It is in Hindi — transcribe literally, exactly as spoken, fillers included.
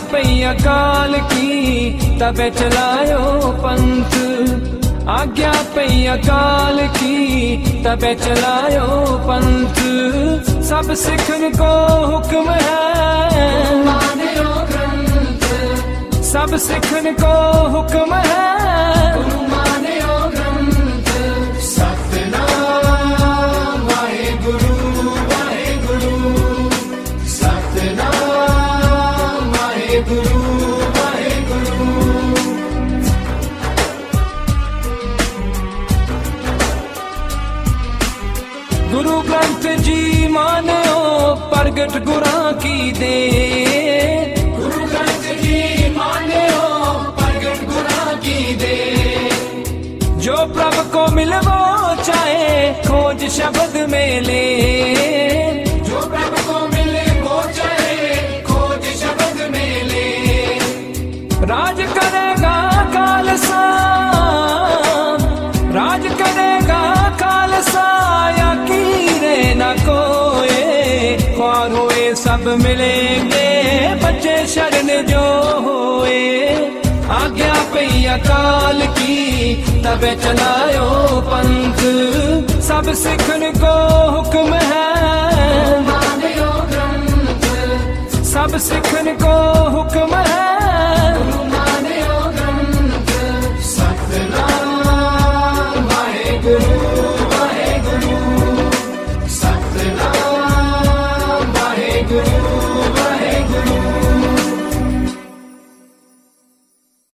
पई अकाल की तबे चलायो पंथ, आज्ञा पई अकाल की तबे चलायो पंथ। सब सिखन को हुक्म है, सब सिखन को हुक्म है, सतनाम वाहेगुरु वाहेगुरु, सतनाम वाहेगुरु वाहेगुरु। गुरु ग्रंथ जी मानियो प्रगट गुरां की दे, गुरु ग्रंथ जी मानियो प्रगट गुरां की दे। जो प्रभु को मिलवो चाहे खोज शब्द में ले, जो प्रभु को मिले वो चाहे खोज शब्द में ले। राज करेगा खालसा, राज करेगा खालसा, या कीरे न कोए, ख्वार हुए सब मिलेंगे, बच्चे शरण जो होए। आज्ञा पई अकाल की तबे चलायो पंथ, सब सिखन को हुक्म है, सब सिखन को हुक्म है,